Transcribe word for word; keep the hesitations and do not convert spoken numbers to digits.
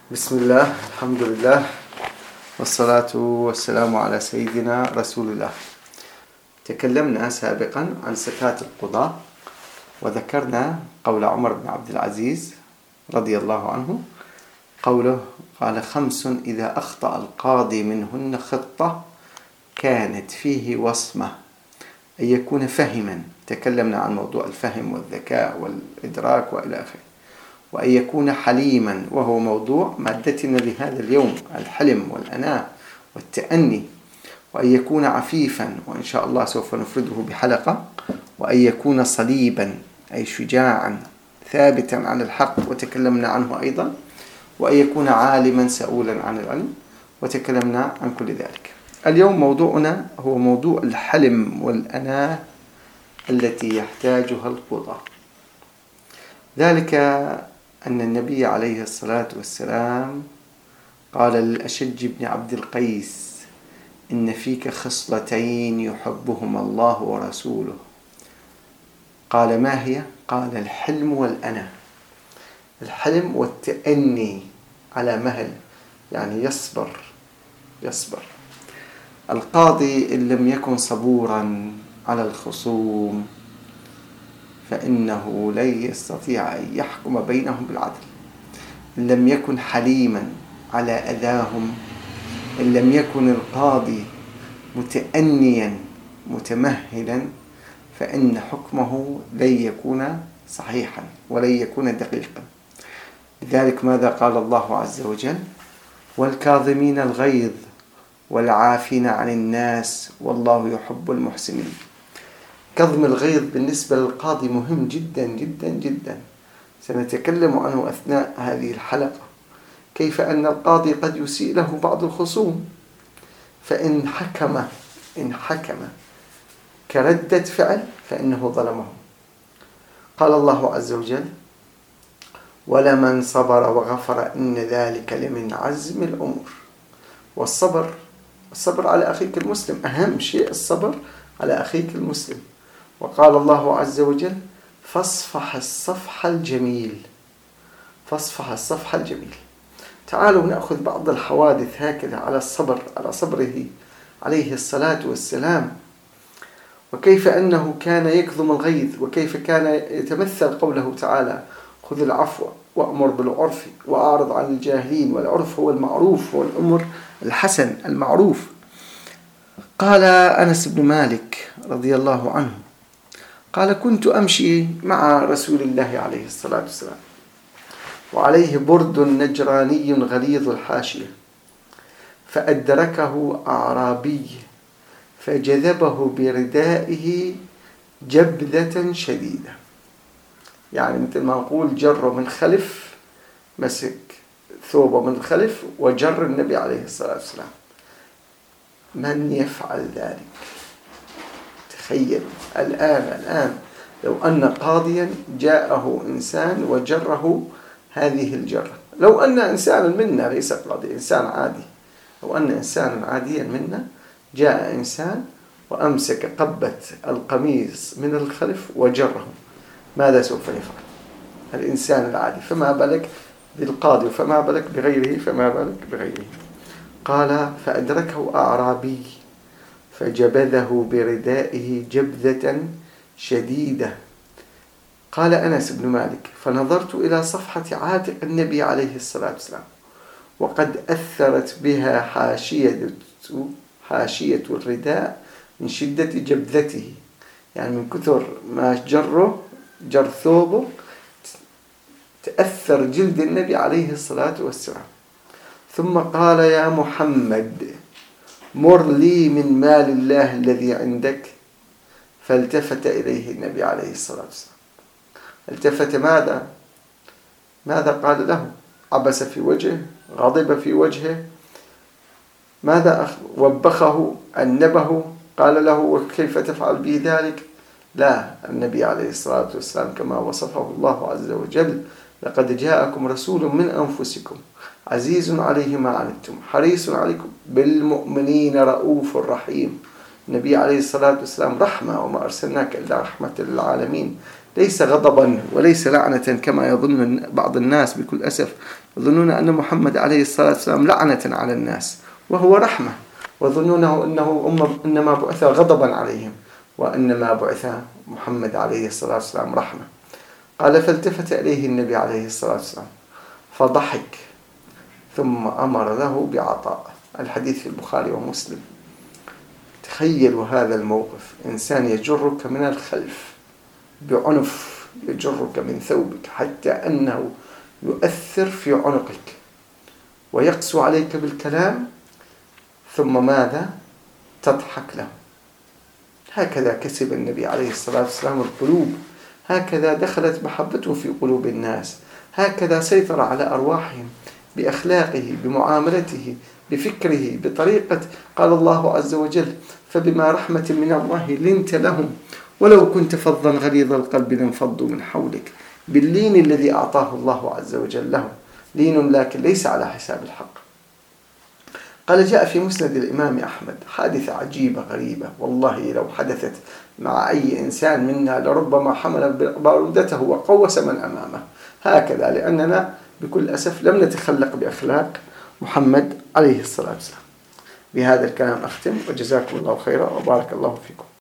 بسم الله، الحمد لله، والصلاة والسلام على سيدنا رسول الله. تكلمنا سابقا عن صفات القضاة، وذكرنا قول عمر بن عبد العزيز رضي الله عنه، قوله قال: خمس إذا أخطأ القاضي منهن خطة كانت فيه وصمة، أن يكون فهما. تكلمنا عن موضوع الفهم والذكاء والإدراك وإلى آخره. وأن يكون حليما، وهو موضوع مادتنا لهذا اليوم، الحلم والأناة والتأني. وأن يكون عفيفا، وإن شاء الله سوف نفرده بحلقة. وأن يكون صليبا، أي شجاعا ثابتا على الحق، وتكلمنا عنه أيضا. وأن يكون عالما سؤولا عن العلم، وتكلمنا عن كل ذلك. اليوم موضوعنا هو موضوع الحلم والأناة التي يحتاجها القضاة. ذلك أن النبي عليه الصلاة والسلام قال للأشج بن عبد القيس: إن فيك خصلتين يحبهما الله ورسوله. قال: ما هي؟ قال: الحلم والأناة. الحلم والتأني على مهل، يعني يصبر يصبر. القاضي إن لم يكن صبورا على الخصوم فإنه لن يستطيع أن يحكم بينهم بالعدل. إن لم يكن حليما على أذاهم، إن لم يكن القاضي متأنيا متمهلا، فإن حكمه لن يكون صحيحا ولن يكون دقيقا. لذلك ماذا قال الله عز وجل؟ والكاظمين الغيظ والعافين عن الناس والله يحب المحسنين. كظم الغيظ بالنسبة للقاضي مهم جدا جدا جدا، سنتكلم عنه أثناء هذه الحلقة. كيف أن القاضي قد يسيء له بعض الخصوم، فإن حكم إن حكم كردة فعل فإنه ظلمه. قال الله عز وجل: ولمن صبر وغفر إن ذلك لمن عزم الأمور. والصبر الصبر على أخيك المسلم، أهم شيء الصبر على أخيك المسلم. وقال الله عز وجل: فاصفح الصفح الجميل فاصفح الصفح الجميل. تعالوا نأخذ بعض الحوادث هكذا على الصبر على صبره عليه الصلاة والسلام، وكيف أنه كان يكظم الغيظ، وكيف كان يتمثل قوله تعالى: خذ العفو وأمر بالعرف وأعرض عن الجاهلين. والعرف هو المعروف، والأمر الحسن المعروف. قال أنس بن مالك رضي الله عنه قال: كنت أمشي مع رسول الله عليه الصلاة والسلام وعليه برد نجراني غليظ الحاشية، فأدركه أعرابي فجذبه بردائه جبذة شديدة. يعني مثل ما نقول جر من خلف، مسك ثوبه من خلف وجر النبي عليه الصلاة والسلام. من يفعل ذلك؟ تخيل الآن الآن لو أن قاضيا جاءه إنسان وجره هذه الجرة، لو أن إنسانا منا ليس قاضي، إنسان عادي، لو أن إنسانا عاديا منا جاء إنسان وأمسك قبة القميص من الخلف وجره، ماذا سوف يفعل الإنسان العادي؟ فما بالك بالقاضي، فما بالك بغيره، فما بالك بغيره. قال: فأدركه أعرابي فجبذه بردائه جبذة شديدة. قال أنس بن مالك: فنظرت إلى صفحة عاتق النبي عليه الصلاة والسلام وقد أثرت بها حاشية حاشية الرداء من شدة جبذته، يعني من كثر ما جره جر ثوبه تأثر جلد النبي عليه الصلاة والسلام. ثم قال: يا محمد مر لي من مال الله الذي عندك. فالتفت إليه النبي عليه الصلاة والسلام. التفت ماذا؟ ماذا قال له؟ عبس في وجهه، غضب في وجهه، ماذا وبخه، أنبه، قال له: وكيف تفعل بي ذلك؟ لا، النبي عليه الصلاة والسلام كما وصفه الله عز وجل: لقد جاءكم رسول من أنفسكم عزيز عليه ما عنتم حريص عليكم بالمؤمنين رؤوف رحيم. النبي عليه الصلاة والسلام رحمة، وما أرسلناك إلا رحمة للعالمين. ليس غضبا وليس لعنة كما يظن بعض الناس بكل أسف، يظنون أن محمد عليه الصلاة والسلام لعنة على الناس وهو رحمة، ويظنونه أنه إنما بعث غضبا عليهم، وإنما بعث محمد عليه الصلاة والسلام رحمة. قال فالتفت إليه النبي عليه الصلاة والسلام فضحك ثم أمر له بعطاء. الحديث في البخاري ومسلم. تخيلوا هذا الموقف، إنسان يجرك من الخلف بعنف، يجرك من ثوبك حتى أنه يؤثر في عنقك ويقسو عليك بالكلام، ثم ماذا؟ تضحك له. هكذا كسب النبي عليه الصلاة والسلام القلوب، هكذا دخلت محبته في قلوب الناس، هكذا سيطر على أرواحهم بأخلاقه، بمعاملته، بفكره، بطريقة. قال الله عز وجل فبما رحمة من الله لنت لهم ولو كنت فظا غليظ القلب لانفضوا من حولك، باللين الذي أعطاه الله عز وجل لهم، لين لكن ليس على حساب الحق. قال جاء في مسند الإمام أحمد حادثة عجيبة غريبة، والله لو حدثت مع أي إنسان منا لربما حمل بارودته وقوس من أمامه، هكذا، لأننا بكل أسف لم نتخلق بأخلاق محمد عليه الصلاة والسلام. بهذا الكلام أختم، وجزاكم الله خيرا وبارك الله فيكم.